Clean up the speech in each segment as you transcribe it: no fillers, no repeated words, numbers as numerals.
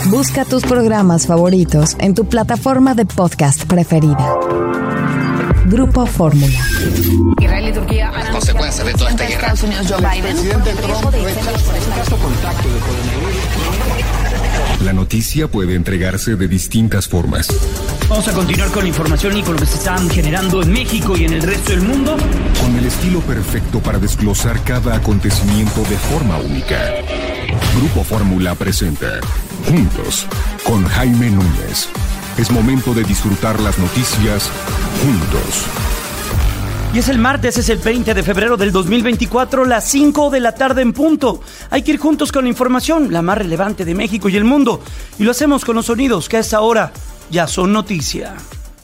Busca tus programas favoritos en tu plataforma de podcast preferida. Grupo Fórmula. Israel y Turquía han consecuencias de toda esta guerra. Estados Unidos, Joe Biden. Presidente Trump rechaza contacto de coronavirus. La noticia puede entregarse de distintas formas. Vamos a continuar con la información y con lo que se está generando en México y en el resto del mundo. Con el estilo perfecto para desglosar cada acontecimiento de forma única. Grupo Fórmula presenta Juntos con Jaime Núñez. Es momento de disfrutar las noticias juntos. Y es el martes, es el 20 de febrero del 2024, las 5 de la tarde en punto. Hay que ir juntos con la información, la más relevante de México y el mundo. Y lo hacemos con los sonidos que a esta hora ya son noticia.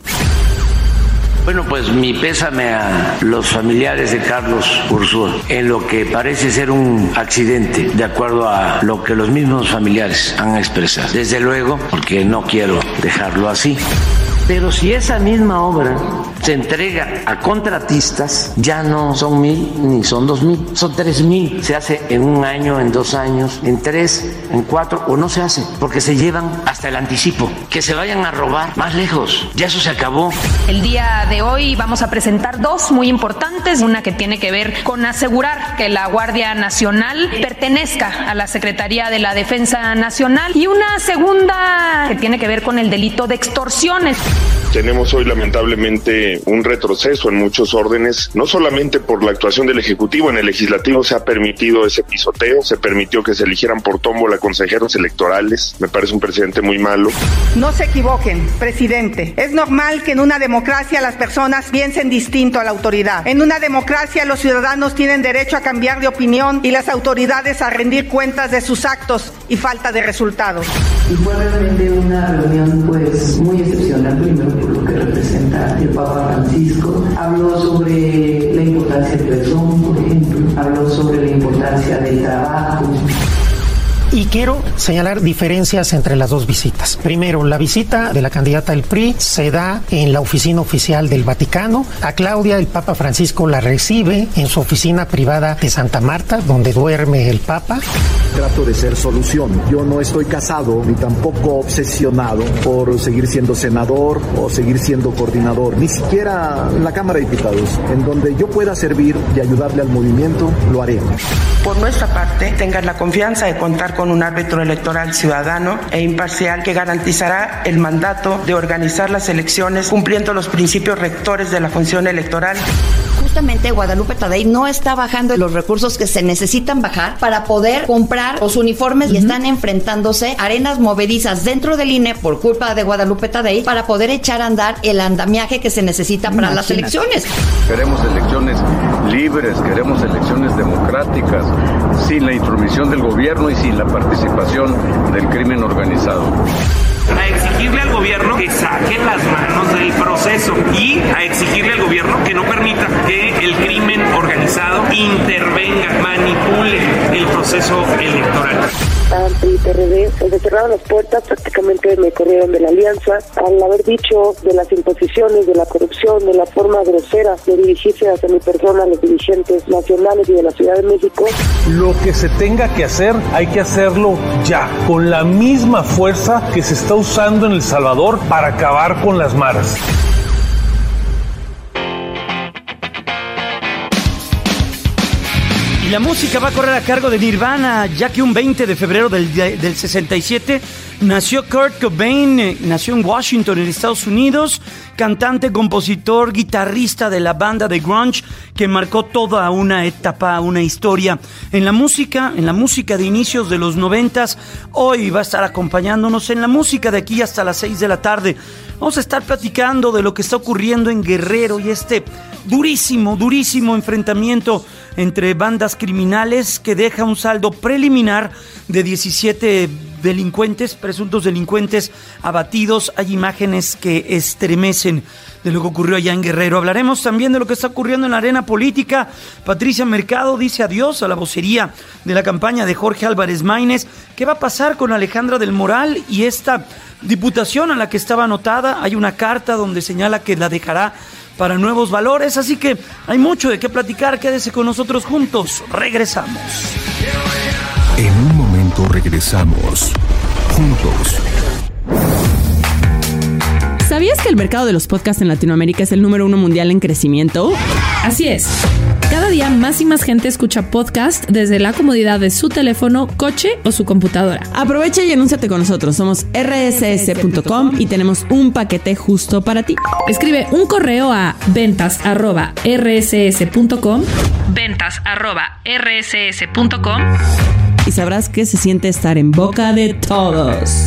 Bueno, pues mi pésame a los familiares de Carlos Ursúa en lo que parece ser un accidente, de acuerdo a lo que los mismos familiares han expresado. Desde luego, porque no quiero dejarlo así. Pero si esa misma obra se entrega a contratistas, ya no son 1,000 ni son 2,000, son 3,000. Se hace en 1 año, en 2 años, en 3, en 4, o no se hace, porque se llevan hasta el anticipo. Que se vayan a robar más lejos, ya eso se acabó. El día de hoy vamos a presentar 2 muy importantes, una que tiene que ver con asegurar que la Guardia Nacional pertenezca a la Secretaría de la Defensa Nacional, y una segunda que tiene que ver con el delito de extorsiones. Tenemos hoy lamentablemente un retroceso en muchos órdenes, no solamente por la actuación del Ejecutivo. En el Legislativo se ha permitido ese pisoteo, se permitió que se eligieran por tómbola consejeros electorales. Me parece un precedente muy malo. No se equivoquen, presidente. Es normal que en una democracia las personas piensen distinto a la autoridad. En una democracia los ciudadanos tienen derecho a cambiar de opinión y las autoridades a rendir cuentas de sus actos y falta de resultados. Y fue realmente una reunión pues muy excepcional, primero por lo que representa el Papa Francisco. Habló sobre la importancia del perdón, por ejemplo, habló sobre la importancia del trabajo. Y quiero señalar diferencias entre las 2 visitas. Primero, la visita de la candidata del PRI se da en la oficina oficial del Vaticano. A Claudia, el Papa Francisco la recibe en su oficina privada de Santa Marta, donde duerme el Papa. Trato de ser solución. Yo no estoy casado ni tampoco obsesionado por seguir siendo senador o seguir siendo coordinador, ni siquiera en la Cámara de Diputados. En donde yo pueda servir y ayudarle al movimiento, lo haré. Por nuestra parte, tengan la confianza de contar con un árbitro electoral ciudadano e imparcial que garantizará el mandato de organizar las elecciones cumpliendo los principios rectores de la función electoral. Justamente Guadalupe Tadei no está bajando los recursos que se necesitan bajar para poder comprar los uniformes y están enfrentándose a arenas movedizas dentro del INE por culpa de Guadalupe Tadei para poder echar a andar el andamiaje que se necesita para las elecciones. Queremos elecciones libres, queremos elecciones democráticas, sin la intromisión del gobierno y sin la participación del crimen organizado. A exigirle al gobierno que saque las manos del proceso y a exigirle al gobierno que no permita que el crimen organizado intervenga, manipule el proceso electoral. Ante el PRD, me cerraron las puertas, prácticamente me corrieron de la alianza, al haber dicho de las imposiciones, de la corrupción, de la forma grosera de dirigirse hacia mi persona a los dirigentes nacionales y de la Ciudad de México. Lo que se tenga que hacer, hay que hacerlo ya, con la misma fuerza que se está usando en El Salvador para acabar con las maras. La música va a correr a cargo de Nirvana, ya que un 20 de febrero del 67 nació Kurt Cobain, nació en Washington, en Estados Unidos, cantante, compositor, guitarrista de la banda de grunge que marcó toda una etapa, una historia en la música de inicios de los 90s. Hoy va a estar acompañándonos en la música de aquí hasta las 6 de la tarde. Vamos a estar platicando de lo que está ocurriendo en Guerrero y este durísimo enfrentamiento entre bandas criminales que deja un saldo preliminar de 17 presuntos delincuentes abatidos. Hay imágenes que estremecen de lo que ocurrió allá en Guerrero. Hablaremos también de lo que está ocurriendo en la arena política. Patricia Mercado dice adiós a la vocería de la campaña de Jorge Álvarez Maínez. ¿Qué va a pasar con Alejandra del Moral y esta diputación a la que estaba anotada? Hay una carta donde señala que la dejará para nuevos valores, así que hay mucho de qué platicar. Quédese con nosotros juntos, regresamos. En un momento momento regresamos. Juntos. ¿Sabías que el mercado de los podcasts en Latinoamérica es el número 1 mundial en crecimiento? Así es. Cada día más y más gente escucha podcast desde la comodidad de su teléfono, coche o su computadora. Aprovecha y anúnciate con nosotros. Somos rss.com y tenemos un paquete justo para ti. Escribe un correo a ventas@rss.com y sabrás qué se siente estar en boca de todos.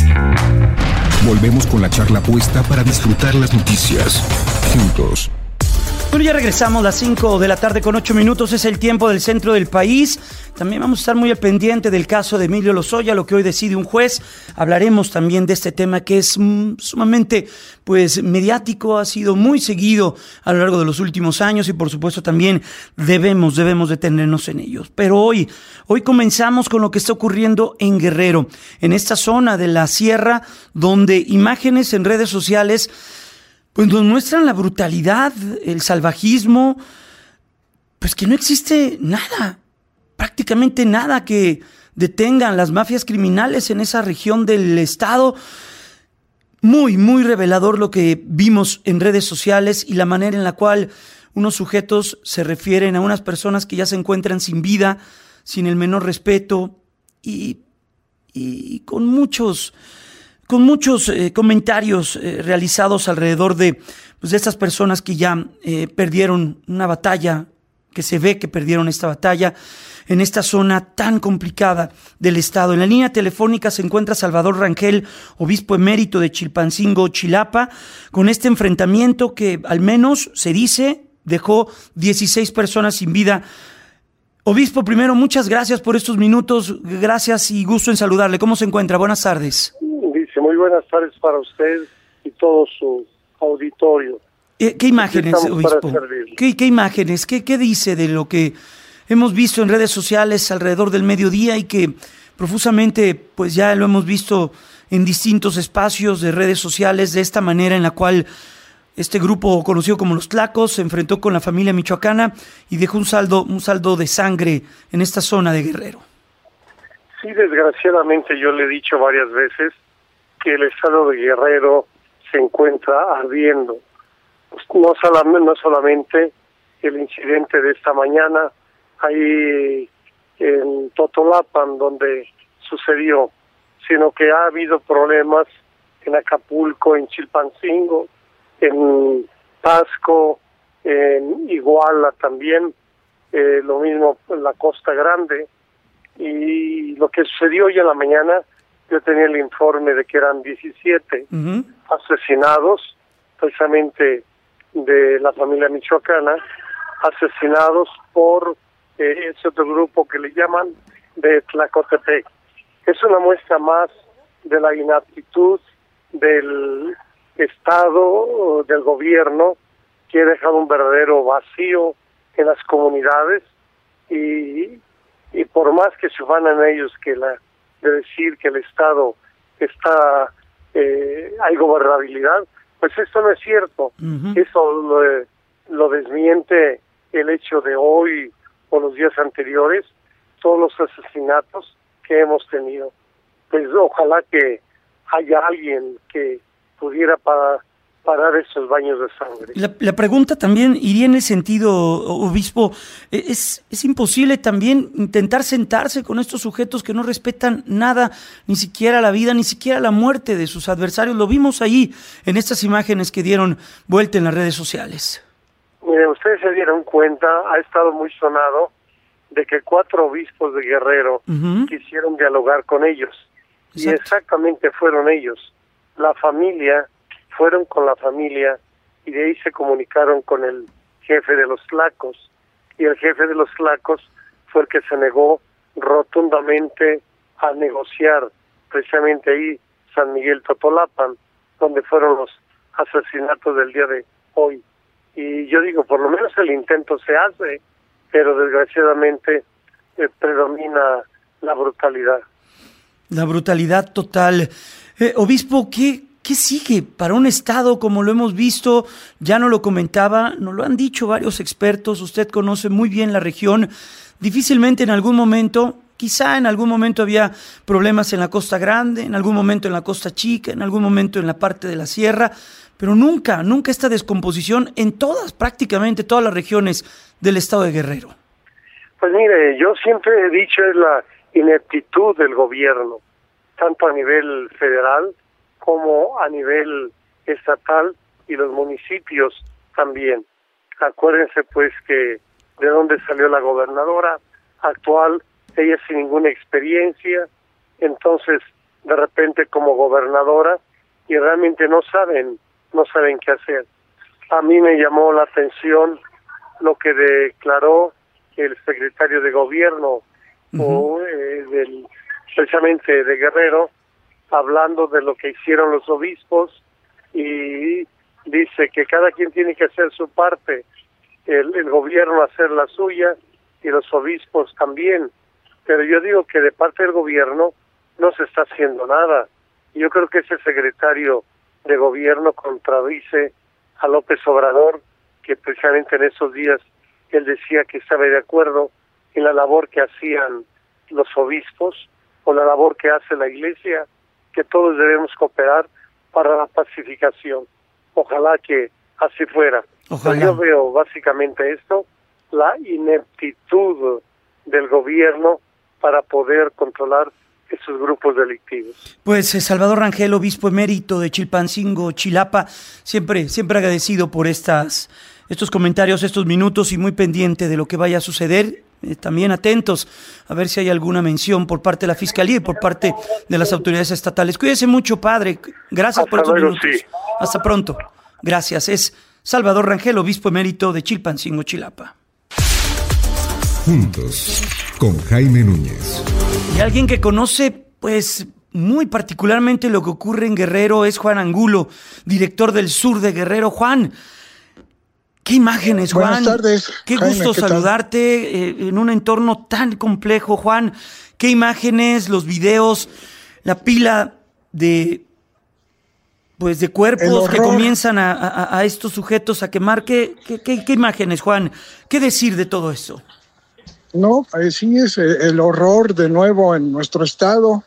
Volvemos con la charla puesta para disfrutar las noticias. Juntos. Bueno, ya regresamos, las 5 de la tarde con 8 minutos, es el tiempo del centro del país. También vamos a estar muy al pendiente del caso de Emilio Lozoya, lo que hoy decide un juez. Hablaremos también de este tema que es sumamente mediático, ha sido muy seguido a lo largo de los últimos años y por supuesto también debemos detenernos en ellos. Pero hoy comenzamos con lo que está ocurriendo en Guerrero, en esta zona de la sierra, donde imágenes en redes sociales nos muestran la brutalidad, el salvajismo, que no existe nada, prácticamente nada que detengan las mafias criminales en esa región del estado. Muy, muy revelador lo que vimos en redes sociales y la manera en la cual unos sujetos se refieren a unas personas que ya se encuentran sin vida, sin el menor respeto y con muchos comentarios realizados alrededor de estas personas que ya perdieron una batalla, que se ve que perdieron esta batalla en esta zona tan complicada del estado. En la línea telefónica se encuentra Salvador Rangel, obispo emérito de Chilpancingo, Chilapa, con este enfrentamiento que al menos se dice dejó 16 personas sin vida. Obispo, primero, muchas gracias por estos minutos, gracias y gusto en saludarle. ¿Cómo se encuentra? Buenas tardes. Muy buenas tardes para usted y todo su auditorio. ¿Qué imágenes, obispo? ¿Qué imágenes? ¿Qué dice de lo que hemos visto en redes sociales alrededor del mediodía y que profusamente ya lo hemos visto en distintos espacios de redes sociales, de esta manera en la cual este grupo conocido como los Tlacos se enfrentó con la familia michoacana y dejó un saldo de sangre en esta zona de Guerrero? Sí, desgraciadamente yo le he dicho varias veces que el estado de Guerrero se encuentra ardiendo. No solamente el incidente de esta mañana ahí en Totolapan donde sucedió, sino que ha habido problemas en Acapulco, en Chilpancingo, en Pasco, en Iguala también, lo mismo en la Costa Grande. Y lo que sucedió hoy en la mañana, yo tenía el informe de que eran 17 asesinados, precisamente de la familia michoacana, asesinados por ese otro grupo que le llaman de Tlacotepec. Es una muestra más de la inaptitud del Estado, del gobierno, que ha dejado un verdadero vacío en las comunidades y por más que se ufanan ellos de decir que el Estado hay gobernabilidad, pues esto no es cierto. Eso lo desmiente el hecho de hoy o los días anteriores, todos los asesinatos que hemos tenido. Pues ojalá que haya alguien que pudiera parar esos baños de sangre. La pregunta también iría en el sentido, obispo, ¿es imposible también intentar sentarse con estos sujetos que no respetan nada, ni siquiera la vida, ni siquiera la muerte de sus adversarios? Lo vimos ahí en estas imágenes que dieron vuelta en las redes sociales. Miren, ustedes se dieron cuenta, ha estado muy sonado, de que 4 obispos de Guerrero quisieron dialogar con ellos. Exacto. Y exactamente fueron ellos. La familia, fueron con la familia y de ahí se comunicaron con el jefe de los Tlacos. Y el jefe de los Tlacos fue el que se negó rotundamente a negociar, precisamente ahí, San Miguel Totolapan, donde fueron los asesinatos del día de hoy. Y yo digo, por lo menos el intento se hace, pero desgraciadamente predomina la brutalidad. La brutalidad total. Obispo, ¿qué sigue para un estado como lo hemos visto? Ya no lo comentaba, nos lo han dicho varios expertos, usted conoce muy bien la región. Difícilmente en algún momento quizá en algún momento había problemas en la Costa Grande, en algún momento en la Costa Chica, en algún momento en la parte de la sierra, pero nunca esta descomposición en prácticamente todas las regiones del estado de Guerrero. Pues mire, yo siempre he dicho es la ineptitud del gobierno, tanto a nivel federal como a nivel estatal y los municipios también. Acuérdense pues que de dónde salió la gobernadora actual, ella sin ninguna experiencia, entonces de repente como gobernadora y realmente no saben qué hacer. A mí me llamó la atención lo que declaró el secretario de gobierno precisamente de Guerrero, hablando de lo que hicieron los obispos, y dice que cada quien tiene que hacer su parte, el gobierno hacer la suya y los obispos también, pero yo digo que de parte del gobierno no se está haciendo nada. Yo creo que ese secretario de gobierno contradice a López Obrador, que precisamente en esos días él decía que estaba de acuerdo en la labor que hacían los obispos o la labor que hace la Iglesia, que todos debemos cooperar para la pacificación. Ojalá que así fuera. Pero yo veo básicamente esto, la ineptitud del gobierno para poder controlar esos grupos delictivos. Pues Salvador Rangel, obispo emérito de Chilpancingo, Chilapa, siempre agradecido por estos comentarios, estos minutos, y muy pendiente de lo que vaya a suceder. También atentos a ver si hay alguna mención por parte de la Fiscalía y por parte de las autoridades estatales. Cuídese mucho, padre. Gracias por estos minutos. Sí. Hasta pronto. Gracias. Es Salvador Rangel, obispo emérito de Chilpancingo, Chilapa. Juntos, con Jaime Núñez. Y alguien que conoce, pues, muy particularmente lo que ocurre en Guerrero es Juan Angulo, director del Sur de Guerrero. Juan, qué imágenes, Juan. Buenas tardes. Qué Jaime, gusto saludarte en un entorno tan complejo, Juan. Qué imágenes, los videos, la pila de cuerpos que comienzan a estos sujetos a quemar. ¿Qué imágenes, Juan? ¿Qué decir de todo eso? No, sí es el horror de nuevo en nuestro estado.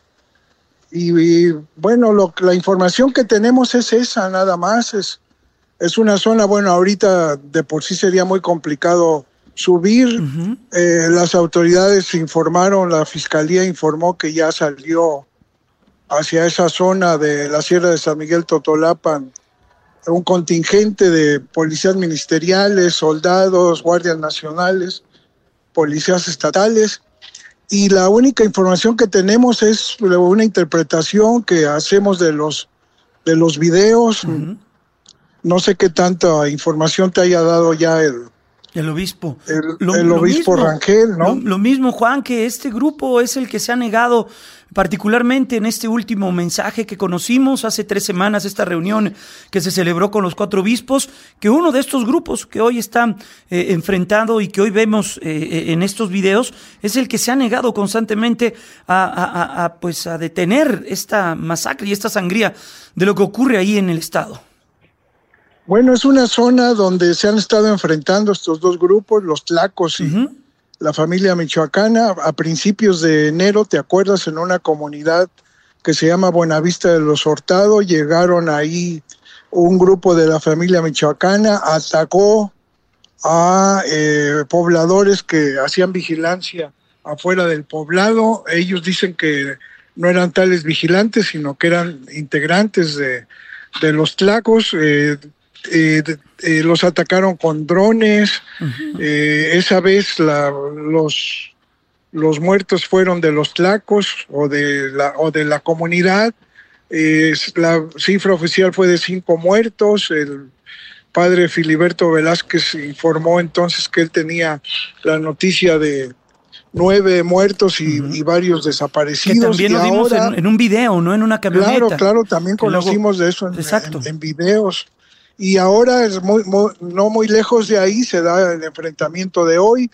Y bueno, la información que tenemos es esa, nada más. Es una zona, bueno, ahorita de por sí sería muy complicado subir. Uh-huh. Las autoridades informaron, la Fiscalía informó que ya salió hacia esa zona de la Sierra de San Miguel Totolapan un contingente de policías ministeriales, soldados, guardias nacionales, policías estatales, y la única información que tenemos es una interpretación que hacemos de los videos. Uh-huh. No sé qué tanta información te haya dado ya el obispo. El obispo Rangel, ¿no? Lo mismo, Juan, que este grupo es el que se ha negado, particularmente en este último mensaje que conocimos hace 3 semanas, esta reunión que se celebró con los 4 obispos, que uno de estos grupos que hoy están enfrentando y que hoy vemos en estos videos, es el que se ha negado constantemente a detener esta masacre y esta sangría de lo que ocurre ahí en el estado. Bueno, es una zona donde se han estado enfrentando estos dos grupos, los tlacos y uh-huh. la familia michoacana. A principios de enero, ¿te acuerdas? En una comunidad que se llama Buenavista de los Hurtado, llegaron ahí un grupo de la familia michoacana, atacó a pobladores que hacían vigilancia afuera del poblado. Ellos dicen que no eran tales vigilantes, sino que eran integrantes de los tlacos. Los atacaron con drones. Uh-huh. Esa vez los muertos fueron de los tlacos o de la comunidad. La cifra oficial fue de 5 muertos. El padre Filiberto Velázquez informó entonces que él tenía la noticia de 9 muertos y varios desaparecidos. Que también lo vimos en un video, no en una camioneta. Claro, también conocimos de eso en videos. Y ahora, no muy lejos de ahí, se da el enfrentamiento de hoy.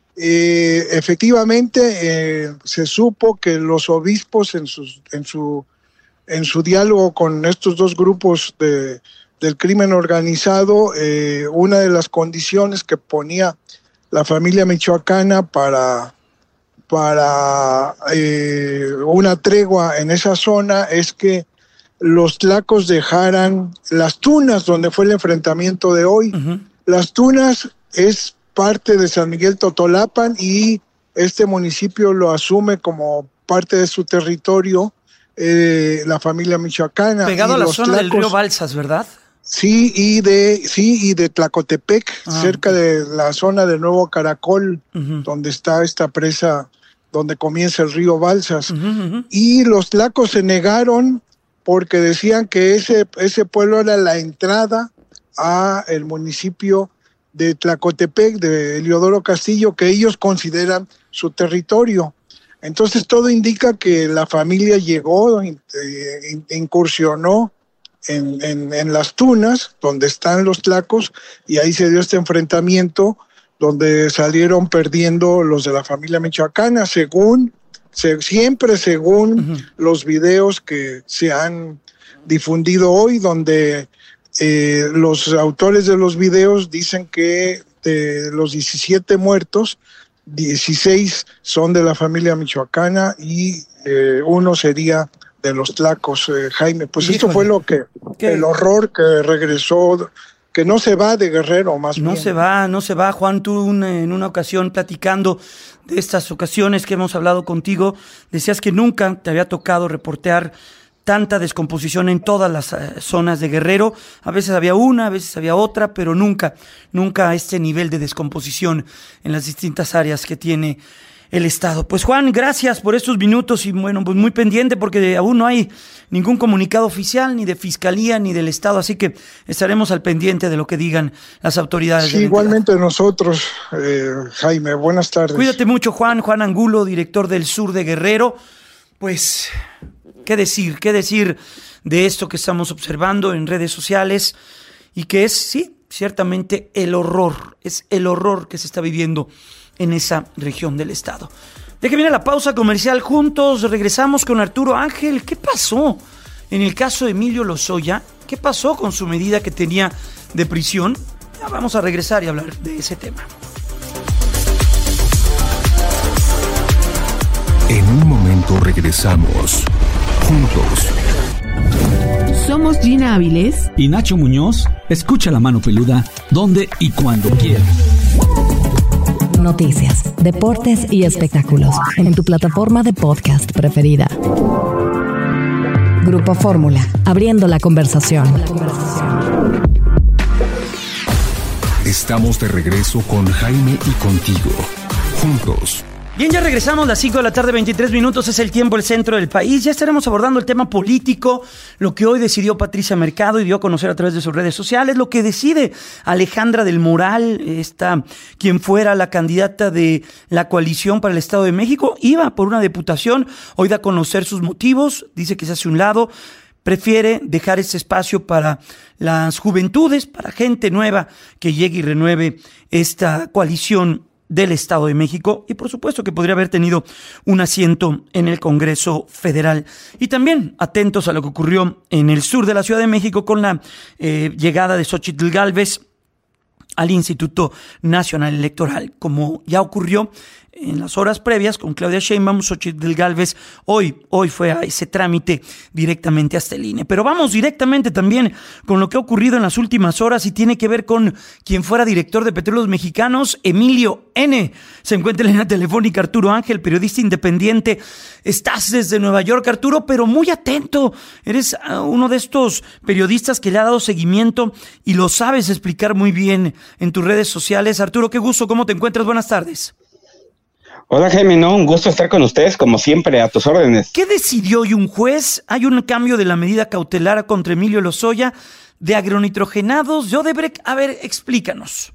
Efectivamente, se supo que los obispos en su diálogo con estos dos grupos del crimen organizado, una de las condiciones que ponía la familia michoacana para para una tregua en esa zona es que los tlacos dejaran las Tunas, donde fue el enfrentamiento de hoy. Las Tunas es parte de San Miguel Totolapan y este municipio lo asume como parte de su territorio la familia michoacana. Pegado a la zona del río Balsas, ¿verdad? Sí, y de Tlacotepec, cerca de la zona de Nuevo Caracol, donde está esta presa, donde comienza el río Balsas. Y los tlacos se negaron porque decían que ese pueblo era la entrada a el municipio de Tlacotepec, de Eliodoro Castillo, que ellos consideran su territorio. Entonces todo indica que la familia llegó, incursionó en las Tunas, donde están los tlacos, y ahí se dio este enfrentamiento donde salieron perdiendo los de la familia michoacana, siempre según los videos que se han difundido hoy, donde los autores de los videos dicen que de los 17 muertos, 16 son de la familia michoacana y uno sería de los tlacos, Jaime. Pues esto fue el horror que regresó, que no se va de Guerrero, más bien. No se va. Juan, tú en una ocasión platicando de estas ocasiones que hemos hablado contigo, decías que nunca te había tocado reportear tanta descomposición en todas las zonas de Guerrero. A veces había una, a veces había otra, pero nunca este nivel de descomposición en las distintas áreas que tiene el Estado. Pues Juan, gracias por estos minutos y bueno, pues muy pendiente porque aún no hay ningún comunicado oficial ni de Fiscalía ni del Estado, así que estaremos al pendiente de lo que digan las autoridades. Sí, igualmente nosotros, Jaime, buenas tardes. Cuídate mucho, Juan Angulo, director del Sur de Guerrero. Pues, ¿qué decir de esto que estamos observando en redes sociales y que es, sí, ciertamente el horror que se está viviendo en esa región del estado? Ya que viene la pausa comercial, juntos regresamos con Arturo Ángel. ¿Qué pasó en el caso de Emilio Lozoya? ¿Qué pasó con su medida que tenía de prisión? Ya vamos a regresar y hablar de ese tema. En un momento regresamos. Juntos. Somos Gina Avilés y Nacho Muñoz. Escucha La Mano Peluda donde y cuando quieras. Noticias, deportes y espectáculos en tu plataforma de podcast preferida. Grupo Fórmula, abriendo la conversación. Estamos de regreso con Jaime y contigo. Juntos. Bien, ya regresamos, las 5 de la tarde, 23 minutos, es el tiempo, el centro del país. Ya estaremos abordando el tema político, lo que hoy decidió Patricia Mercado y dio a conocer a través de sus redes sociales, lo que decide Alejandra del Moral, quien fuera la candidata de la coalición para el Estado de México, iba por una diputación, hoy da a conocer sus motivos, dice que se hace un lado, prefiere dejar ese espacio para las juventudes, para gente nueva que llegue y renueve esta coalición del Estado de México y por supuesto que podría haber tenido un asiento en el Congreso Federal. Y también atentos a lo que ocurrió en el sur de la Ciudad de México con la llegada de Xóchitl Gálvez al Instituto Nacional Electoral, como ya ocurrió en las horas previas con Claudia Sheinbaum. Xóchitl Gálvez hoy fue a ese trámite directamente hasta el INE. Pero vamos directamente también con lo que ha ocurrido en las últimas horas y tiene que ver con quien fuera director de Petróleos Mexicanos, Emilio N. Se encuentra en la telefónica Arturo Ángel, periodista independiente. Estás desde Nueva York, Arturo, pero muy atento. Eres uno de estos periodistas que le ha dado seguimiento y lo sabes explicar muy bien en tus redes sociales. Arturo, qué gusto, ¿cómo te encuentras? Buenas tardes. Hola Jaime, un gusto estar con ustedes, como siempre, a tus órdenes. ¿Qué decidió hoy un juez? Hay un cambio de la medida cautelar contra Emilio Lozoya de agronitrogenados de Odebrecht. A ver, explícanos.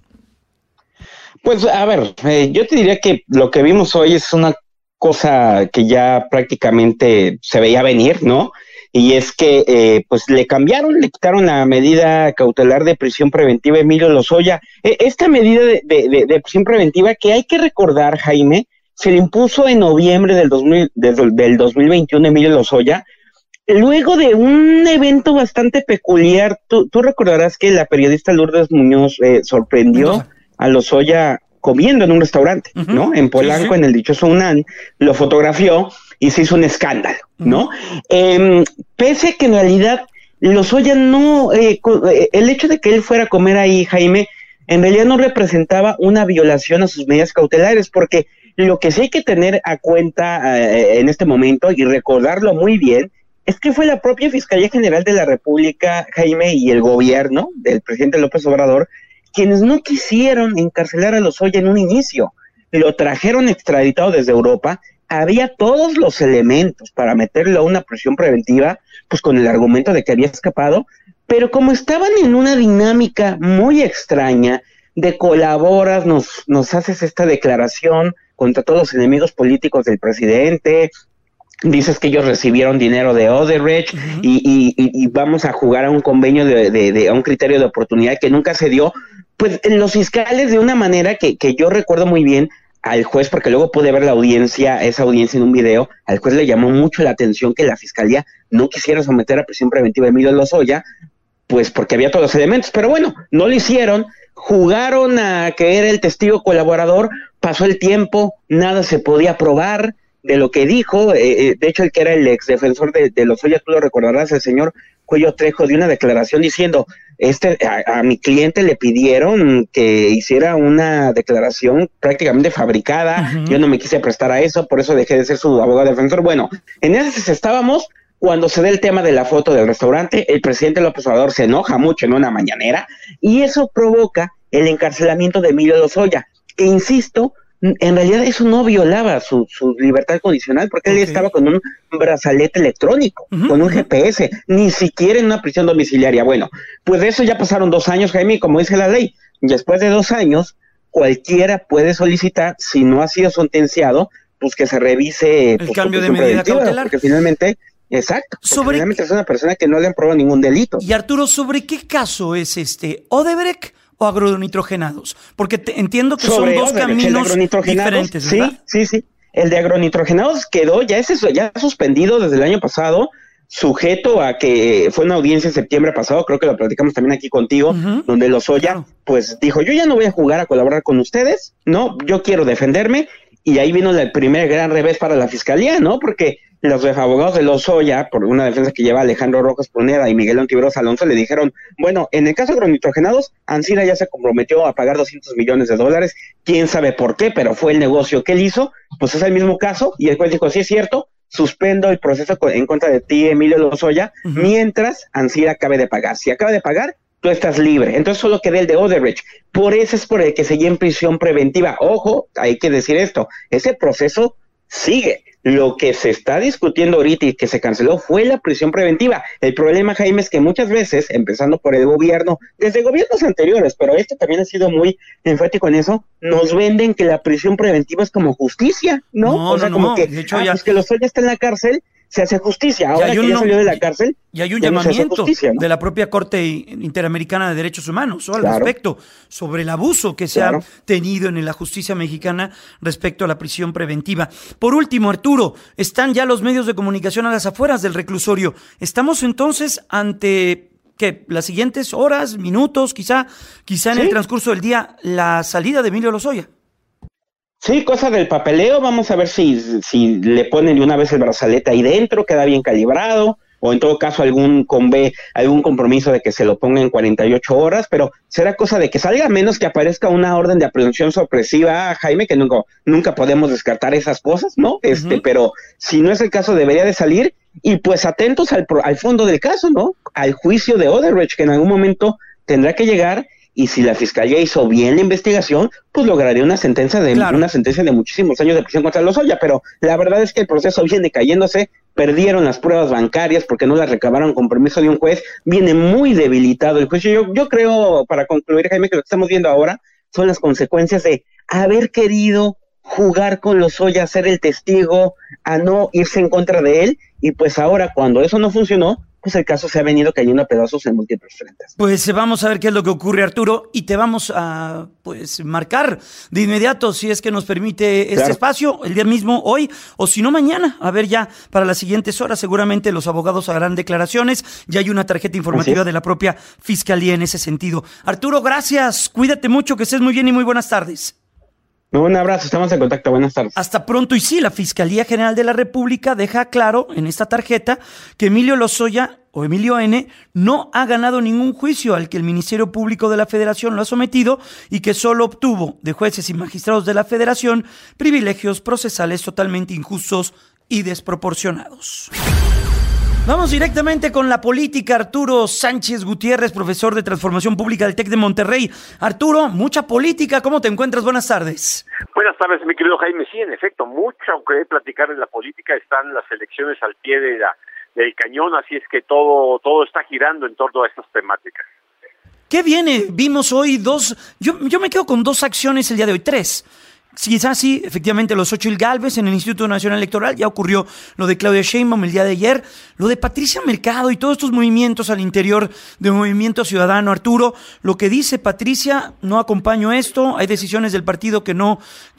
Pues, a ver, yo te diría que lo que vimos hoy es una cosa que ya prácticamente se veía venir, ¿no? Y es que, pues, le quitaron la medida cautelar de prisión preventiva a Emilio Lozoya. Esta medida de prisión preventiva que hay que recordar, Jaime, se le impuso en noviembre del 2021 a Emilio Lozoya, luego de un evento bastante peculiar. Tú recordarás que la periodista Lourdes Muñoz sorprendió a Lozoya comiendo en un restaurante, ¿no? En Polanco, en el dichoso UNAM, lo fotografió y se hizo un escándalo, ¿no? Pese a que en realidad Lozoya no, el hecho de que él fuera a comer ahí, Jaime, en realidad no representaba una violación a sus medidas cautelares, porque lo que sí hay que tener a cuenta en este momento y recordarlo muy bien, es que fue la propia Fiscalía General de la República, Jaime, y el gobierno del presidente López Obrador, quienes no quisieron encarcelar a Lozoya en un inicio. Lo trajeron extraditado desde Europa, había todos los elementos para meterlo a una prisión preventiva, pues con el argumento de que había escapado, pero como estaban en una dinámica muy extraña, de colaboras, nos haces esta declaración contra todos los enemigos políticos del presidente, dices que ellos recibieron dinero de Odebrecht y vamos a jugar a un convenio a un criterio de oportunidad que nunca se dio, pues los fiscales de una manera que yo recuerdo muy bien al juez, porque luego pude ver esa audiencia en un video, al juez le llamó mucho la atención que la fiscalía no quisiera someter a prisión preventiva a Emilio Lozoya, pues porque había todos los elementos, pero bueno, no lo hicieron, jugaron a que era el testigo colaborador, pasó el tiempo, nada se podía probar de lo que dijo, de hecho el que era el ex defensor de Lozoya, tú lo recordarás, el señor Cuello Trejo, dio una declaración diciendo, a mi cliente le pidieron que hiciera una declaración prácticamente fabricada, yo no me quise prestar a eso, por eso dejé de ser su abogado defensor. Bueno, en esas estábamos cuando se da el tema de la foto del restaurante, el presidente López Obrador se enoja mucho en una mañanera, y eso provoca el encarcelamiento de Emilio Lozoya, que insisto, en realidad eso no violaba su libertad condicional, porque él estaba con un brazalete electrónico, con un GPS, ni siquiera en una prisión domiciliaria. Bueno, pues de eso ya pasaron 2 años, Jaime, como dice la ley. Después de 2 años, cualquiera puede solicitar, si no ha sido sentenciado, pues que se revise el cambio de medida cautelar. Porque finalmente, exacto, finalmente es una persona que no le han probado ningún delito. Y Arturo, ¿sobre qué caso es Odebrecht o agronitrogenados? Porque entiendo que son dos caminos diferentes, ¿verdad? Sí. El de agronitrogenados quedó, ya suspendido desde el año pasado, sujeto a que fue una audiencia en septiembre pasado, creo que lo platicamos también aquí contigo, donde Lozoya, pues dijo, yo ya no voy a jugar a colaborar con ustedes, ¿no? Yo quiero defenderme, y ahí vino el primer gran revés para la fiscalía, ¿no? Porque los abogados de Lozoya, por una defensa que lleva Alejandro Rojas Pruneda y Miguel Ontiveros Alonso, le dijeron, bueno, en el caso de agronitrogenados, Ancira ya se comprometió a pagar $200 millones, quién sabe por qué, pero fue el negocio que él hizo, pues es el mismo caso, y el juez dijo, sí es cierto, suspendo el proceso en contra de ti, Emilio Lozoya, mientras Ancira acabe de pagar. Si acaba de pagar, tú estás libre. Entonces solo queda el de Odebrecht. Por eso es por el que seguía en prisión preventiva. Ojo, hay que decir esto, ese proceso sigue. Lo que se está discutiendo ahorita y que se canceló fue la prisión preventiva. El problema, Jaime, es que muchas veces, empezando por el gobierno, desde gobiernos anteriores, pero este también ha sido muy enfático en eso, nos venden que la prisión preventiva es como justicia, ¿no? O sea, como que, de hecho, pues que Lozoya está en la cárcel, se hace justicia. Ahora que ya salió de la cárcel, y hay un llamamiento justicia, ¿no? De la propia Corte Interamericana de Derechos Humanos al respecto, sobre el abuso que se ha tenido en la justicia mexicana respecto a la prisión preventiva. Por último, Arturo, están ya los medios de comunicación a las afueras del reclusorio. ¿Estamos entonces ante las siguientes horas, minutos, quizá en el transcurso del día, la salida de Emilio Lozoya? Sí, cosa del papeleo, vamos a ver si le ponen de una vez el brazalete ahí dentro, queda bien calibrado, o en todo caso algún compromiso de que se lo ponga en 48 horas, pero será cosa de que salga, menos que aparezca una orden de aprehensión sorpresiva, Jaime, que nunca podemos descartar esas cosas, ¿no? Pero si no es el caso, debería de salir, y pues atentos al fondo del caso, ¿no? Al juicio de Odebrecht, que en algún momento tendrá que llegar. Y si la fiscalía hizo bien la investigación, pues lograría una sentencia de muchísimos años de prisión contra Lozoya, pero la verdad es que el proceso viene cayéndose, perdieron las pruebas bancarias porque no las recabaron con permiso de un juez, viene muy debilitado el juicio. Yo creo, para concluir, Jaime, que lo que estamos viendo ahora son las consecuencias de haber querido jugar con Lozoya, ser el testigo, a no irse en contra de él, y pues ahora cuando eso no funcionó, pues el caso se ha venido cayendo a pedazos en múltiples frentes. Pues vamos a ver qué es lo que ocurre, Arturo, y te vamos a marcar de inmediato, si es que nos permite este espacio, el día mismo, hoy, o si no mañana, a ver ya para las siguientes horas, seguramente los abogados harán declaraciones, ya hay una tarjeta informativa de la propia Fiscalía en ese sentido. Arturo, gracias, cuídate mucho, que estés muy bien y muy buenas tardes. Un abrazo, estamos en contacto. Buenas tardes. Hasta pronto. Y sí, la Fiscalía General de la República deja claro en esta tarjeta que Emilio Lozoya o Emilio N. no ha ganado ningún juicio al que el Ministerio Público de la Federación lo ha sometido y que solo obtuvo de jueces y magistrados de la Federación privilegios procesales totalmente injustos y desproporcionados. Vamos directamente con la política. Arturo Sánchez Gutiérrez, profesor de Transformación Pública del TEC de Monterrey. Arturo, mucha política. ¿Cómo te encuentras? Buenas tardes. Buenas tardes, mi querido Jaime. Sí, en efecto, mucho que platicar en la política. Están las elecciones al pie del cañón, así es que todo está girando en torno a estas temáticas. ¿Qué viene? Vimos hoy yo me quedo con 2 acciones el día de hoy, 3. Quizás sí, efectivamente, los Xóchitl Gálvez en el Instituto Nacional Electoral, ya ocurrió lo de Claudia Sheinbaum el día de ayer, lo de Patricia Mercado y todos estos movimientos al interior del Movimiento Ciudadano. Arturo, lo que dice Patricia, no acompaño esto, hay decisiones del partido que no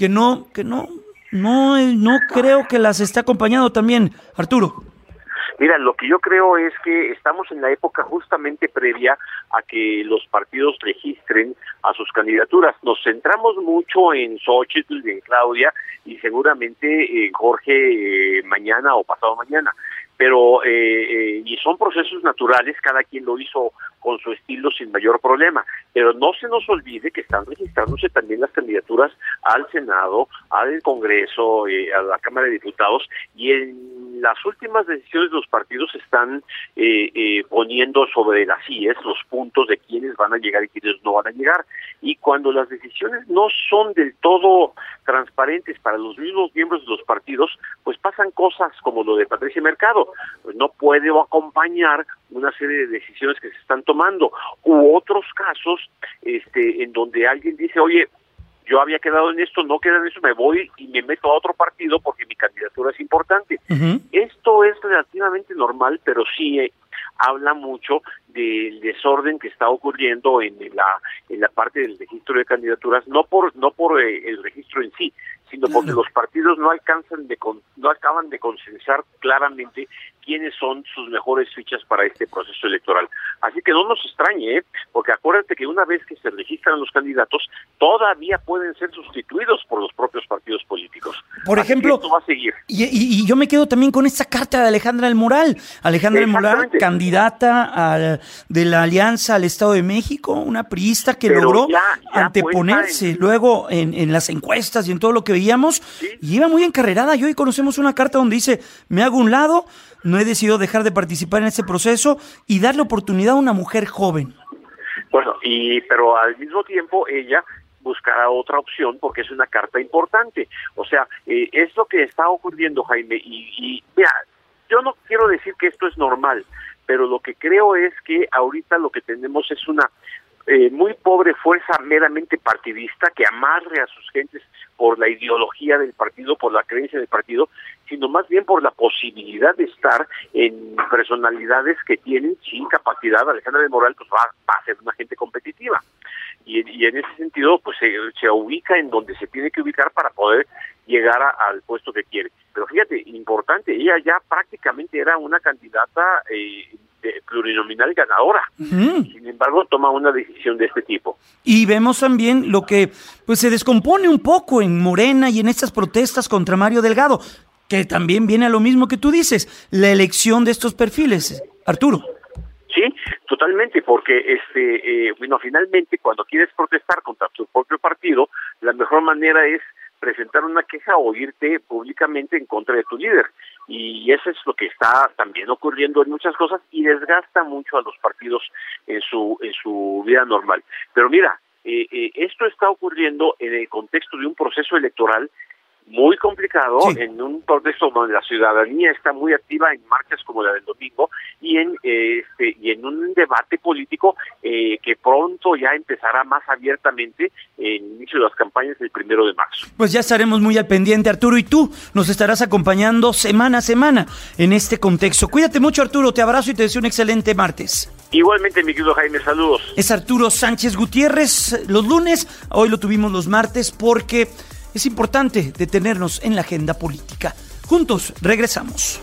creo que las esté acompañando también, Arturo. Mira, lo que yo creo es que estamos en la época justamente previa a que los partidos registren a sus candidaturas. Nos centramos mucho en Xóchitl y en Claudia y seguramente en Jorge mañana o pasado mañana. Pero y son procesos naturales, cada quien lo hizo con su estilo sin mayor problema, pero no se nos olvide que están registrándose también las candidaturas al Senado, al Congreso, a la Cámara de Diputados, y en las últimas decisiones de los partidos están poniendo sobre las IES los puntos de quiénes van a llegar y quiénes no van a llegar, y cuando las decisiones no son del todo transparentes para los mismos miembros de los partidos, pues pasan cosas como lo de Patricia Mercado. Pues no puede acompañar una serie de decisiones que se están tomando, u otros casos en donde alguien dice, oye, yo había quedado en esto, no queda en eso, me voy y me meto a otro partido porque mi candidatura es importante. Uh-huh. Esto es relativamente normal, pero sí habla mucho del desorden que está ocurriendo en la parte del registro de candidaturas, no por el registro en sí, sino porque los partidos no acaban de consensar claramente quiénes son sus mejores fichas para este proceso electoral. Así que no nos extrañe, porque acuérdate que una vez que se registran los candidatos, todavía pueden ser sustituidos por los propios partidos políticos. Por ejemplo, esto va a seguir. Y yo me quedo también con esta carta de Alejandra del Moral. Alejandra del Moral, candidata de la Alianza al Estado de México, una priista que logró anteponerse luego en las encuestas y en todo lo que veíamos, ¿sí? Y iba muy encarrerada. Y hoy conocemos una carta donde dice, me hago un lado, no he decidido dejar de participar en este proceso y darle oportunidad a una mujer joven. Bueno, pero al mismo tiempo ella buscará otra opción porque es una carta importante. O sea, es lo que está ocurriendo, Jaime, y mira, yo no quiero decir que esto es normal, pero lo que creo es que ahorita lo que tenemos es una muy pobre fuerza meramente partidista que amarre a sus gentes por la ideología del partido, por la creencia del partido, sino más bien por la posibilidad de estar en personalidades que tienen sin capacidad. Alejandra del Moral pues va a ser una gente competitiva y en ese sentido pues se ubica en donde se tiene que ubicar para poder llegar al puesto que quiere. Pero fíjate, importante, ella ya prácticamente era una candidata plurinominal ganadora. Uh-huh. Sin embargo, toma una decisión de este tipo. Y vemos también lo que pues se descompone un poco en Morena y en estas protestas contra Mario Delgado, que también viene a lo mismo que tú dices, la elección de estos perfiles, Arturo. Sí, totalmente, porque finalmente cuando quieres protestar contra tu propio partido, la mejor manera es presentar una queja o irte públicamente en contra de tu líder. Y eso es lo que está también ocurriendo en muchas cosas y desgasta mucho a los partidos en su vida normal. Pero mira, esto está ocurriendo en el contexto de un proceso electoral muy complicado, sí, en un contexto donde la ciudadanía está muy activa en marchas como la del domingo y en un debate político que pronto ya empezará más abiertamente en el inicio de las campañas del 1 de marzo. Pues ya estaremos muy al pendiente, Arturo, y tú nos estarás acompañando semana a semana en este contexto. Cuídate mucho, Arturo, te abrazo y te deseo un excelente martes. Igualmente, mi querido Jaime, saludos. Es Arturo Sánchez Gutiérrez los lunes, hoy lo tuvimos los martes porque es importante detenernos en la agenda política. Juntos, regresamos.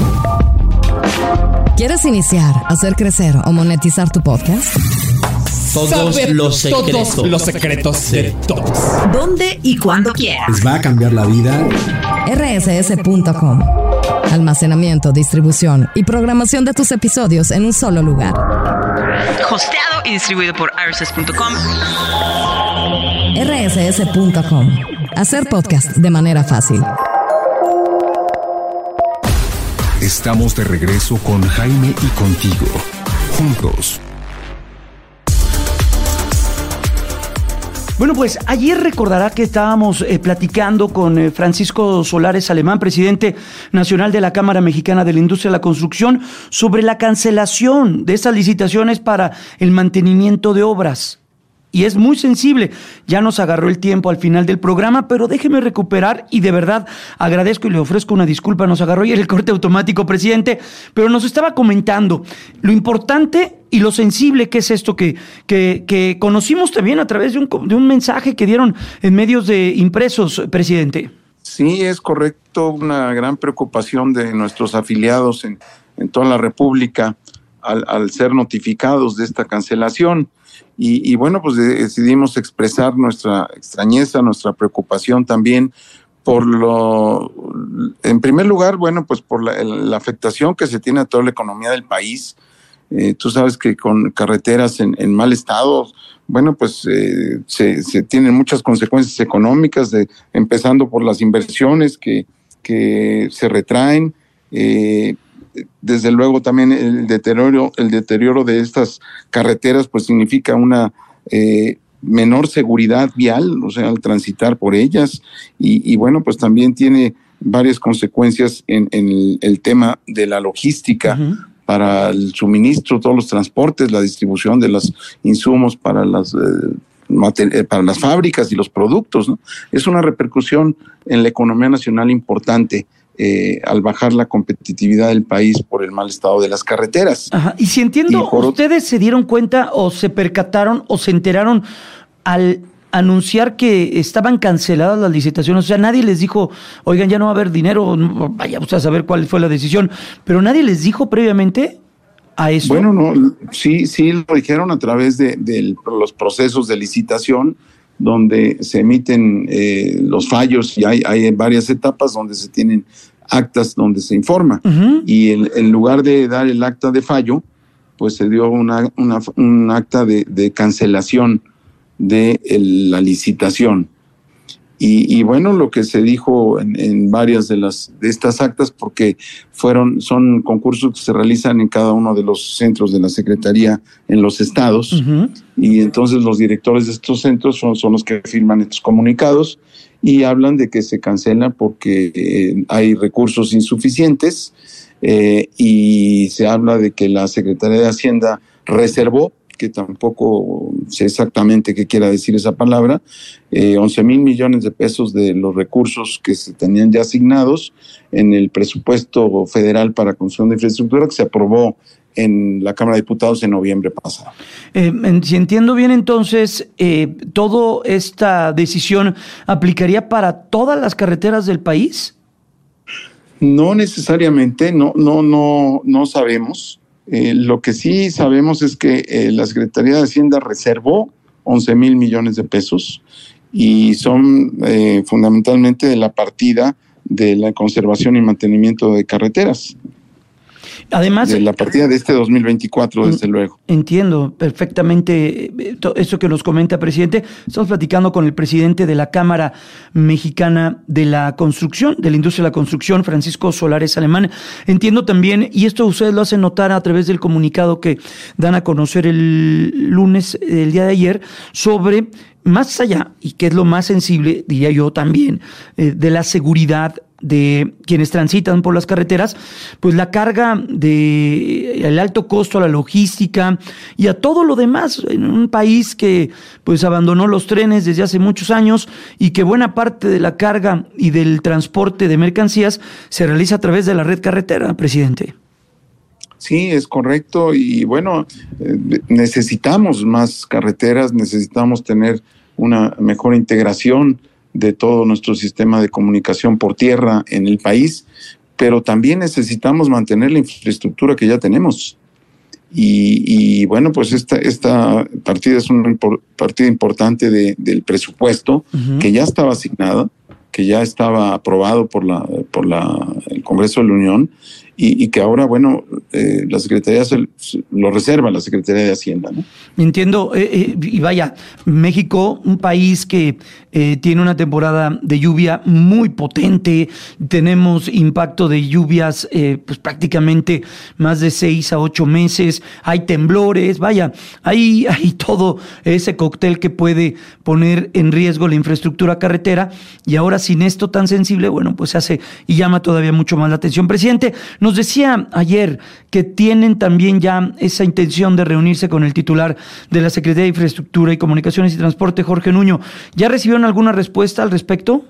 ¿Quieres iniciar, hacer crecer o monetizar tu podcast? Todos los secretos de todos. ¿Dónde y cuándo quieras? Les va a cambiar la vida. rss.com. Almacenamiento, distribución y programación de tus episodios en un solo lugar. Hosteado y distribuido por rss.com. rss.com. Hacer podcast de manera fácil. Estamos de regreso con Jaime y contigo. Juntos. Bueno, pues ayer recordará que estábamos platicando con Francisco Solares Alemán, presidente nacional de la Cámara Mexicana de la Industria de la Construcción, sobre la cancelación de estas licitaciones para el mantenimiento de obras. Y es muy sensible. Ya nos agarró el tiempo al final del programa, pero déjeme recuperar y de verdad agradezco y le ofrezco una disculpa. Nos agarró ayer el corte automático, presidente, pero nos estaba comentando lo importante y lo sensible que es esto que conocimos también a través de un mensaje que dieron en medios de impresos, presidente. Sí, es correcto. Una gran preocupación de nuestros afiliados en toda la República al ser notificados de esta cancelación. Y bueno, pues decidimos expresar nuestra extrañeza, nuestra preocupación también en primer lugar, bueno, pues por la afectación que se tiene a toda la economía del país. Tú sabes que con carreteras en mal estado, bueno, pues se tienen muchas consecuencias económicas, empezando por las inversiones que se retraen, desde luego también el deterioro de estas carreteras pues significa una menor seguridad vial, o sea, al transitar por ellas, y bueno, pues también tiene varias consecuencias en el tema de la logística. Uh-huh. Para el suministro, todos los transportes, la distribución de los insumos para las fábricas y los productos, ¿no? Es una repercusión en la economía nacional importante. Al bajar la competitividad del país por el mal estado de las carreteras. Ajá. Y si entiendo, ¿ustedes se dieron cuenta o se percataron o se enteraron al anunciar que estaban canceladas las licitaciones? O sea, nadie les dijo, oigan, ya no va a haber dinero, vaya usted a saber cuál fue la decisión, pero nadie les dijo previamente a eso. Bueno, no, sí lo dijeron a través de los procesos de licitación, donde se emiten los fallos, y hay varias etapas donde se tienen actas donde se informa. Uh-huh. Y en lugar de dar el acta de fallo, pues se dio un acta de cancelación de la licitación. Y bueno, lo que se dijo en varias de estas actas, porque son concursos que se realizan en cada uno de los centros de la Secretaría en los estados. Uh-huh. Y entonces los directores de estos centros son los que firman estos comunicados y hablan de que se cancela porque hay recursos insuficientes, y se habla de que la Secretaría de Hacienda reservó, que tampoco sé exactamente qué quiera decir esa palabra, 11,000 millones de pesos de los recursos que se tenían ya asignados en el presupuesto federal para construcción de infraestructura que se aprobó en la Cámara de Diputados en noviembre pasado. Si entiendo bien, entonces, ¿toda esta decisión aplicaría para todas las carreteras del país? No necesariamente, no sabemos. Lo que sí sabemos es que la Secretaría de Hacienda reservó 11,000 millones de pesos y son fundamentalmente de la partida de la conservación y mantenimiento de carreteras. Además, de la partida de este 2024, desde luego. Entiendo perfectamente eso que nos comenta, presidente. Estamos platicando con el presidente de la Cámara Mexicana de la Construcción, de la Industria de la Construcción, Francisco Solares Alemán. Entiendo también, y esto ustedes lo hacen notar a través del comunicado que dan a conocer el lunes, el día de ayer, sobre más allá, y que es lo más sensible, diría yo también, de la seguridad de quienes transitan por las carreteras, pues la carga el alto costo a la logística y a todo lo demás en un país que pues abandonó los trenes desde hace muchos años y que buena parte de la carga y del transporte de mercancías se realiza a través de la red carretera, presidente. Sí, es correcto, y bueno, necesitamos más carreteras, necesitamos tener una mejor integración de todo nuestro sistema de comunicación por tierra en el país, pero también necesitamos mantener la infraestructura que ya tenemos. Y bueno, pues esta partida es una partida importante del presupuesto que ya estaba asignada, que ya estaba aprobado por el Congreso de la Unión y que ahora, bueno, la Secretaría lo reserva la Secretaría de Hacienda, ¿no? Entiendo, y vaya, México, un país que tiene una temporada de lluvia muy potente, tenemos impacto de lluvias pues prácticamente más de 6 a 8 meses, hay temblores, vaya, hay todo ese cóctel que puede poner en riesgo la infraestructura carretera, y ahora sin esto tan sensible, bueno, pues se hace y llama todavía mucho más la atención. Presidente, nos decía ayer que tienen también ya esa intención de reunirse con el titular de la Secretaría de Infraestructura y Comunicaciones y Transporte, Jorge Nuño. ¿Ya recibieron alguna respuesta al respecto?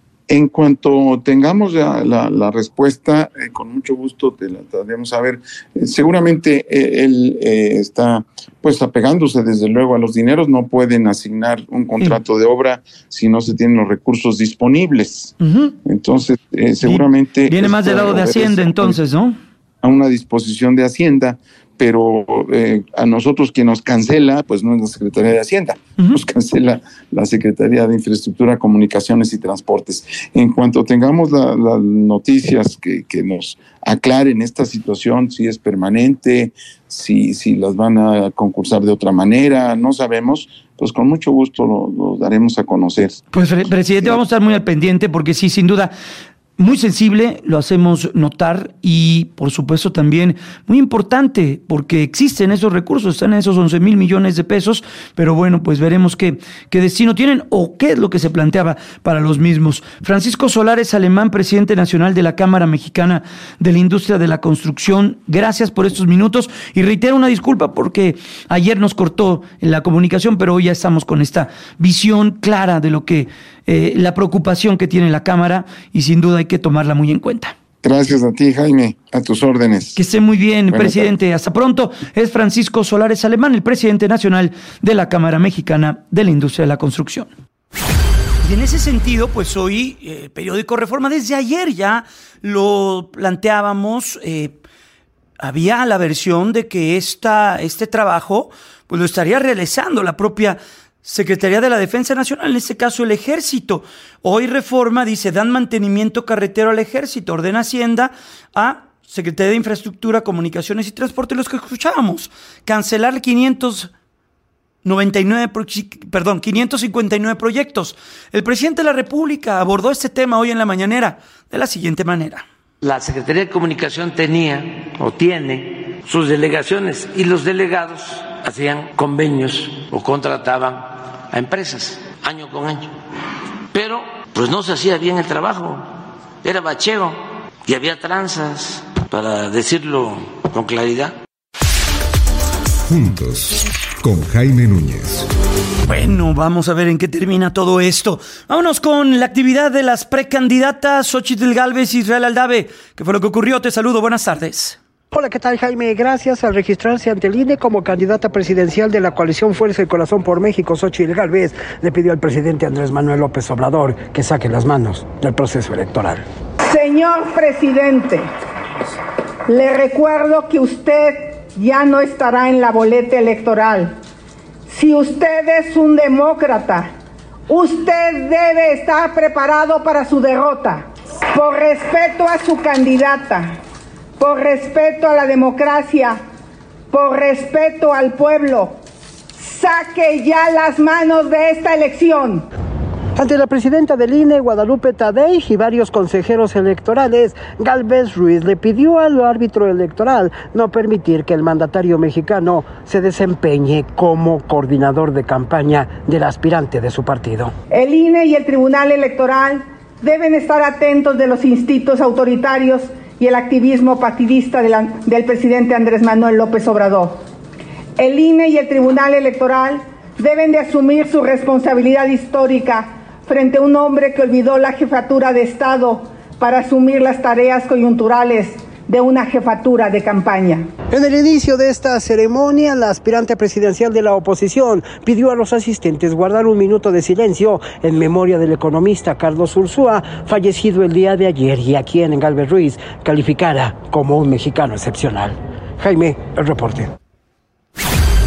En cuanto tengamos la respuesta, con mucho gusto te la daremos a ver. Seguramente él está pues apegándose desde luego a los dineros. No pueden asignar un contrato de obra si no se tienen los recursos disponibles. Entonces, seguramente... Viene más del lado de Hacienda entonces, ¿no? A una disposición de Hacienda, pero a nosotros quien nos cancela, pues no es la Secretaría de Hacienda, nos cancela la Secretaría de Infraestructura, Comunicaciones y Transportes. En cuanto tengamos las noticias que nos aclaren esta situación, si es permanente, si las van a concursar de otra manera, no sabemos, pues con mucho gusto lo daremos a conocer. Pues, presidente, vamos a estar muy al pendiente porque sí, sin duda... Muy sensible, lo hacemos notar y, por supuesto, también muy importante porque existen esos recursos, están en esos 11,000 millones de pesos, pero bueno, pues veremos qué destino tienen o qué es lo que se planteaba para los mismos. Francisco Solares Alemán, presidente nacional de la Cámara Mexicana de la Industria de la Construcción, gracias por estos minutos y reitero una disculpa porque ayer nos cortó la comunicación, pero hoy ya estamos con esta visión clara de lo que la preocupación que tiene la Cámara y sin duda hay que tomarla muy en cuenta. Gracias a ti, Jaime, a tus órdenes. Que esté muy bien, presidente. Hasta pronto. Es Francisco Solares Alemán, el presidente nacional de la Cámara Mexicana de la Industria de la Construcción. Y en ese sentido, pues hoy, periódico Reforma, desde ayer ya lo planteábamos, había la versión de que este trabajo pues lo estaría realizando la propia Secretaría de la Defensa Nacional, en este caso el Ejército. Hoy Reforma dice, dan mantenimiento carretero al Ejército, ordena Hacienda a Secretaría de Infraestructura, Comunicaciones y Transporte, los que escuchábamos, cancelar 559 proyectos. El presidente de la República abordó este tema hoy en la mañanera de la siguiente manera. La Secretaría de Comunicación tenía o tiene sus delegaciones y los delegados hacían convenios o contrataban a empresas año con año, pero pues no se hacía bien el trabajo, era bacheo y había tranzas, para decirlo con claridad. Juntos, con Jaime Núñez. Bueno, vamos a ver en qué termina todo esto. Vámonos con la actividad de las precandidatas Xóchitl Gálvez y Israel Aldave. ¿Qué fue lo que ocurrió? Te saludo, buenas tardes. Hola, ¿qué tal, Jaime? Gracias. Al registrarse ante el INE como candidata presidencial de la coalición Fuerza y Corazón por México, Xóchitl Gálvez le pidió al presidente Andrés Manuel López Obrador que saque las manos del proceso electoral. Señor presidente, le recuerdo que usted ya no estará en la boleta electoral. Si usted es un demócrata, usted debe estar preparado para su derrota. Por respeto a su candidata, por respeto a la democracia, por respeto al pueblo, saque ya las manos de esta elección. Ante la presidenta del INE, Guadalupe Tadei, y varios consejeros electorales, Gálvez Ruiz le pidió al árbitro electoral no permitir que el mandatario mexicano se desempeñe como coordinador de campaña del aspirante de su partido. El INE y el Tribunal Electoral deben estar atentos de los instintos autoritarios y el activismo partidista del presidente Andrés Manuel López Obrador. El INE y el Tribunal Electoral deben de asumir su responsabilidad histórica frente a un hombre que olvidó la jefatura de Estado para asumir las tareas coyunturales de una jefatura de campaña. En el inicio de esta ceremonia, la aspirante presidencial de la oposición pidió a los asistentes guardar un minuto de silencio en memoria del economista Carlos Ursúa, fallecido el día de ayer y a quien Gálvez Ruiz calificara como un mexicano excepcional. Jaime, el reporte.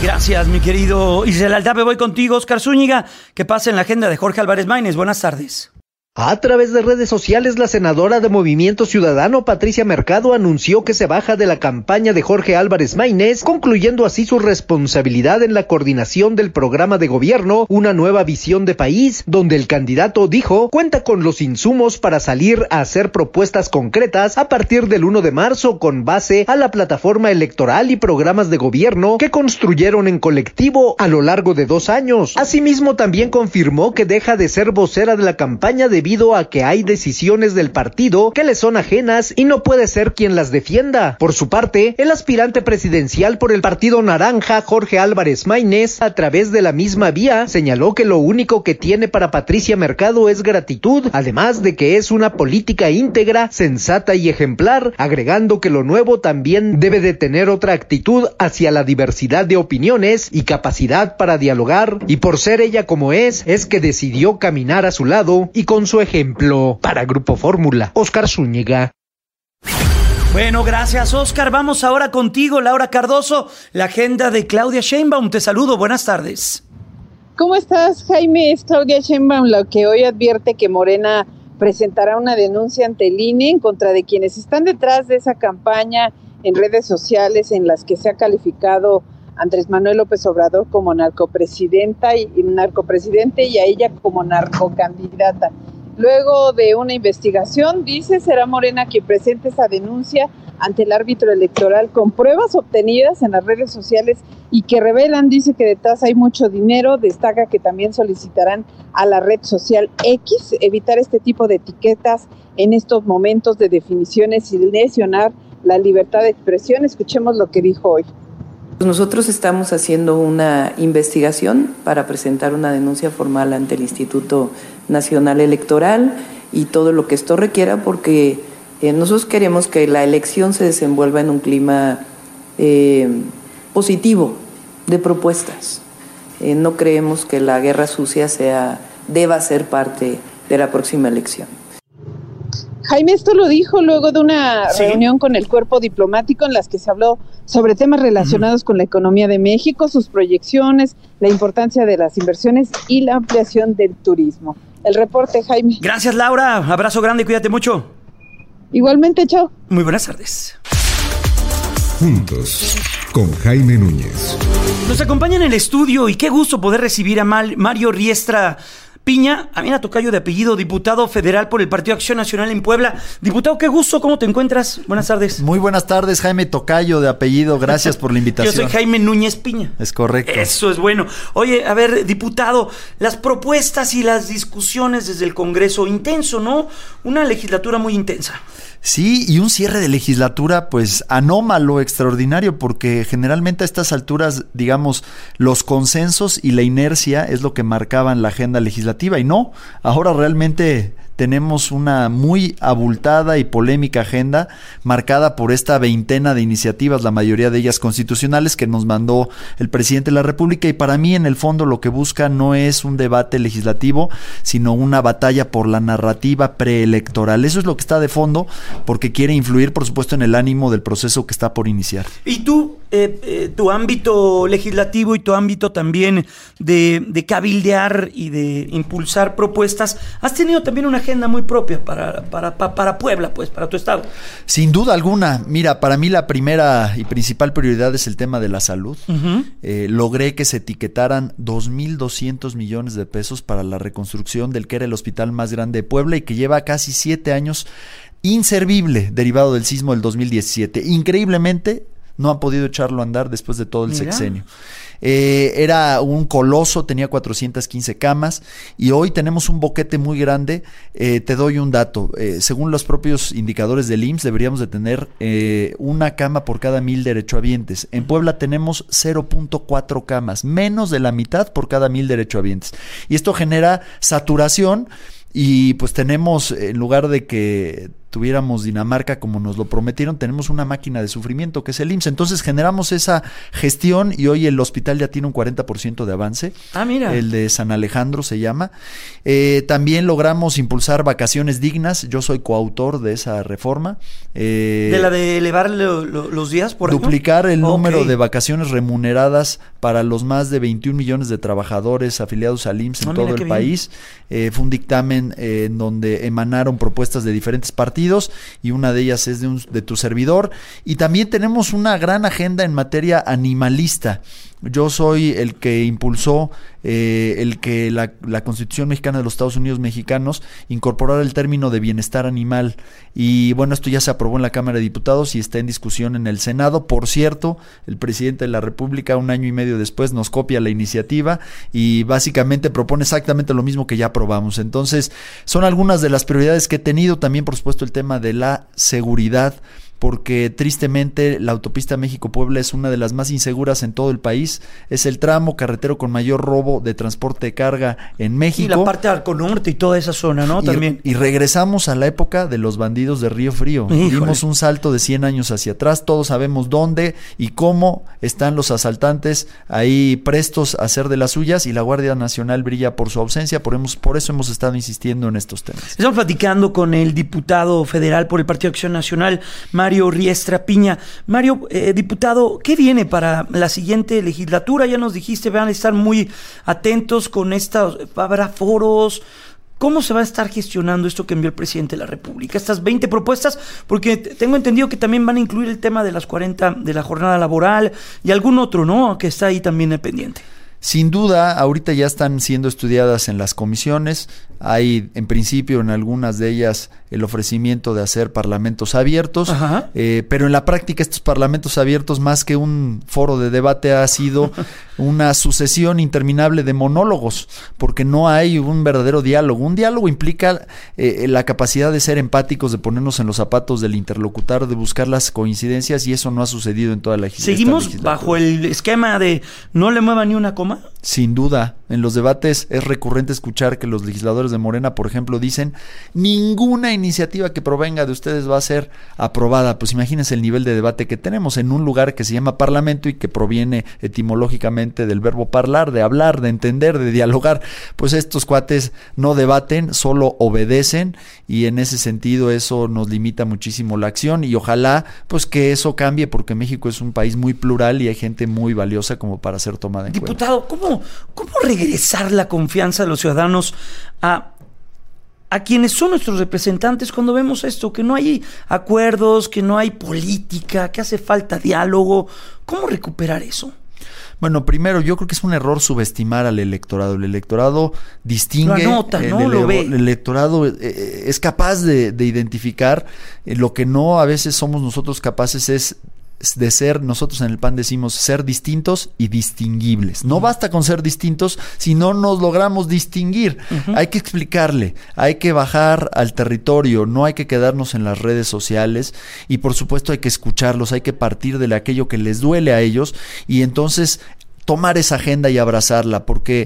Gracias, mi querido Israel Aldave. Voy contigo, Oscar Zúñiga. ¿Qué pasa en la agenda de Jorge Álvarez Maínez? Buenas tardes. A través de redes sociales, la senadora de Movimiento Ciudadano, Patricia Mercado, anunció que se baja de la campaña de Jorge Álvarez Maínez, concluyendo así su responsabilidad en la coordinación del programa de gobierno Una Nueva Visión de País, donde el candidato, dijo, cuenta con los insumos para salir a hacer propuestas concretas a partir del 1 de marzo con base a la plataforma electoral y programas de gobierno que construyeron en colectivo a lo largo de 2 años. Asimismo, también confirmó que deja de ser vocera de la campaña debido a que hay decisiones del partido que le son ajenas y no puede ser quien las defienda. Por su parte, el aspirante presidencial por el Partido Naranja, Jorge Álvarez Maínez, a través de la misma vía, señaló que lo único que tiene para Patricia Mercado es gratitud, además de que es una política íntegra, sensata y ejemplar, agregando que lo nuevo también debe de tener otra actitud hacia la diversidad de opiniones y capacidad para dialogar, y por ser ella como es que decidió caminar a su lado y con su ejemplo. Para Grupo Fórmula, Oscar Zúñiga. Bueno, gracias, Oscar. Vamos ahora contigo, Laura Cardoso, la agenda de Claudia Sheinbaum. Te saludo, buenas tardes. ¿Cómo estás, Jaime? Es Claudia Sheinbaum la que hoy advierte que Morena presentará una denuncia ante el INE en contra de quienes están detrás de esa campaña en redes sociales en las que se ha calificado Andrés Manuel López Obrador como narcopresidente y a ella como narcocandidata. Luego de una investigación, dice, será Morena quien presente esa denuncia ante el árbitro electoral con pruebas obtenidas en las redes sociales y que revelan, dice, que detrás hay mucho dinero. Destaca que también solicitarán a la red social X evitar este tipo de etiquetas en estos momentos de definiciones y lesionar la libertad de expresión. Escuchemos lo que dijo hoy. Nosotros estamos haciendo una investigación para presentar una denuncia formal ante el Instituto Nacional Electoral y todo lo que esto requiera, porque nosotros queremos que la elección se desenvuelva en un clima positivo de propuestas. No creemos que la guerra sucia deba ser parte de la próxima elección. Jaime, esto lo dijo luego de una reunión con el cuerpo diplomático en las que se habló sobre temas relacionados con la economía de México, sus proyecciones, la importancia de las inversiones y la ampliación del turismo. El reporte, Jaime. Gracias, Laura. Abrazo grande, cuídate mucho. Igualmente, chao. Muy buenas tardes. Juntos, con Jaime Núñez. Nos acompaña en el estudio y qué gusto poder recibir a Mario Riestra Piña, Amina Tocayo de apellido, diputado federal por el Partido Acción Nacional en Puebla. Diputado, qué gusto, ¿cómo te encuentras? Buenas tardes. Muy buenas tardes, Jaime Tocayo de apellido, gracias por la invitación. Yo soy Jaime Núñez Piña. Es correcto. Eso es bueno. Oye, a ver, diputado, las propuestas y las discusiones desde el Congreso, intenso, ¿no? Una legislatura muy intensa. Sí, y un cierre de legislatura pues anómalo, extraordinario, porque generalmente a estas alturas, digamos, los consensos y la inercia es lo que marcaban la agenda legislativa, y no, ahora realmente tenemos una muy abultada y polémica agenda marcada por esta veintena de iniciativas, la mayoría de ellas constitucionales, que nos mandó el presidente de la República, y para mí en el fondo lo que busca no es un debate legislativo, sino una batalla por la narrativa preelectoral. Eso es lo que está de fondo, porque quiere influir, por supuesto, en el ánimo del proceso que está por iniciar. Y tú, tu ámbito legislativo y tu ámbito también de cabildear y de impulsar propuestas, has tenido también una agenda muy propia para Puebla, pues, para tu estado. Sin duda alguna. Mira, para mí la primera y principal prioridad es el tema de la salud. Uh-huh. Logré que se etiquetaran 2,200 millones de pesos para la reconstrucción del que era el hospital más grande de Puebla y que lleva casi 7 años inservible, derivado del sismo del 2017. Increíblemente, no han podido echarlo a andar después de todo el sexenio. Era un coloso, tenía 415 camas y hoy tenemos un boquete muy grande. Te doy un dato, según los propios indicadores del IMSS deberíamos de tener una cama por cada 1,000 derechohabientes. En Puebla tenemos 0.4 camas, menos de la mitad por cada 1,000 derechohabientes, y esto genera saturación. Y pues tenemos, en lugar de que tuviéramos Dinamarca como nos lo prometieron, tenemos una máquina de sufrimiento que es el IMSS. Entonces generamos esa gestión y hoy el hospital ya tiene un 40% de avance. Ah, mira. El de San Alejandro se llama. También logramos impulsar vacaciones dignas. Yo soy coautor de esa reforma. ¿De la de elevar los días por año? Duplicar el número de vacaciones remuneradas para los más de 21 millones de trabajadores afiliados al IMSS en todo el país. Fue un dictamen en donde emanaron propuestas de diferentes partidos y una de ellas es de tu servidor. Y también tenemos una gran agenda en materia animalista. Yo soy el que impulsó el que la Constitución Mexicana de los Estados Unidos Mexicanos incorporara el término de bienestar animal. Y bueno, esto ya se aprobó en la Cámara de Diputados y está en discusión en el Senado. Por cierto, el presidente de la República, un año y medio después, nos copia la iniciativa y básicamente propone exactamente lo mismo que ya aprobamos. Entonces, son algunas de las prioridades que he tenido. También, por supuesto, el tema de la seguridad, porque tristemente la autopista México-Puebla es una de las más inseguras en todo el país. Es el tramo carretero con mayor robo de transporte de carga en México. Y la parte de Arco Norte y toda esa zona, ¿no? También. Y regresamos a la época de los bandidos de Río Frío. Híjole. Dimos un salto de 100 años hacia atrás. Todos sabemos dónde y cómo están los asaltantes ahí prestos a hacer de las suyas, y la Guardia Nacional brilla por su ausencia. Por eso hemos estado insistiendo en estos temas. Estamos platicando con el diputado federal por el Partido Acción Nacional, Mario Riestra Piña. Mario, diputado, ¿qué viene para la siguiente legislatura? Ya nos dijiste, van a estar muy atentos con esta, habrá foros. ¿Cómo se va a estar gestionando esto que envió el presidente de la República? Estas 20 propuestas, porque tengo entendido que también van a incluir el tema de las 40 de la jornada laboral y algún otro, ¿no?, que está ahí también pendiente. Sin duda, ahorita ya están siendo estudiadas en las comisiones. Hay, en principio, en algunas de ellas el ofrecimiento de hacer parlamentos abiertos, pero en la práctica estos parlamentos abiertos, más que un foro de debate, ha sido una sucesión interminable de monólogos, porque no hay un verdadero diálogo. Un diálogo implica la capacidad de ser empáticos, de ponernos en los zapatos del interlocutor, de buscar las coincidencias, y eso no ha sucedido en toda la legislatura. ¿Seguimos bajo el esquema de no le mueva ni una coma? Sin duda, en los debates es recurrente escuchar que los legisladores de Morena, por ejemplo, dicen: ninguna iniciativa que provenga de ustedes va a ser aprobada. Pues imagínense el nivel de debate que tenemos en un lugar que se llama Parlamento y que proviene etimológicamente del verbo parlar, de hablar, de entender, de dialogar. Pues estos cuates no debaten, solo obedecen, y en ese sentido eso nos limita muchísimo la acción, y ojalá pues que eso cambie, porque México es un país muy plural y hay gente muy valiosa como para ser tomada en cuenta. Diputado, ¿cómo regresar la confianza de los ciudadanos a quienes son nuestros representantes cuando vemos esto? Que no hay acuerdos, que no hay política, que hace falta diálogo. ¿Cómo recuperar eso? Bueno, primero, yo creo que es un error subestimar al electorado. El electorado distingue, lo anota, ¿no? Lo ve. El electorado es capaz de identificar. Lo que no a veces somos nosotros capaces es de ser, nosotros en el PAN decimos, ser distintos y distinguibles. No basta con ser distintos si no nos logramos distinguir. Hay que explicarle, hay que bajar al territorio, no hay que quedarnos en las redes sociales, y por supuesto hay que escucharlos, hay que partir de aquello que les duele a ellos, y entonces tomar esa agenda y abrazarla, porque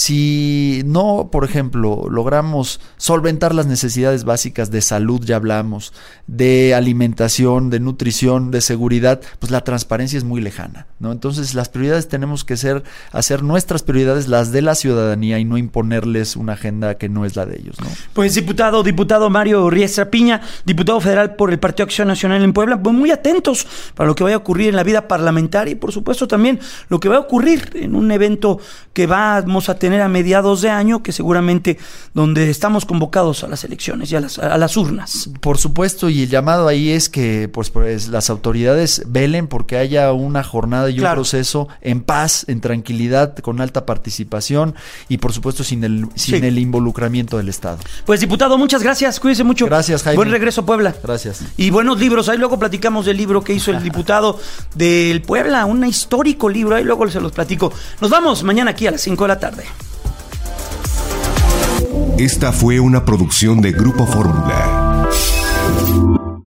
si no, por ejemplo, logramos solventar las necesidades básicas de salud, ya hablamos, de alimentación, de nutrición, de seguridad, pues la transparencia es muy lejana, ¿no? Entonces las prioridades tenemos que hacer nuestras prioridades las de la ciudadanía y no imponerles una agenda que no es la de ellos, ¿no? Pues diputado Mario Riestra Piña, diputado federal por el Partido Acción Nacional en Puebla, pues muy atentos para lo que vaya a ocurrir en la vida parlamentaria y por supuesto también lo que va a ocurrir en un evento que vamos a tener a mediados de año, que seguramente donde estamos convocados a las elecciones y a las urnas. Por supuesto, y el llamado ahí es que pues las autoridades velen porque haya una jornada y un proceso en paz, en tranquilidad, con alta participación y por supuesto sin el involucramiento del Estado. Pues diputado, muchas gracias, cuídese mucho. Gracias, Jaime. Buen regreso a Puebla. Gracias. Y buenos libros, ahí luego platicamos del libro que hizo el diputado del Puebla, un histórico libro, ahí luego se los platico. Nos vamos mañana aquí a las 5 de la tarde. Esta fue una producción de Grupo Fórmula.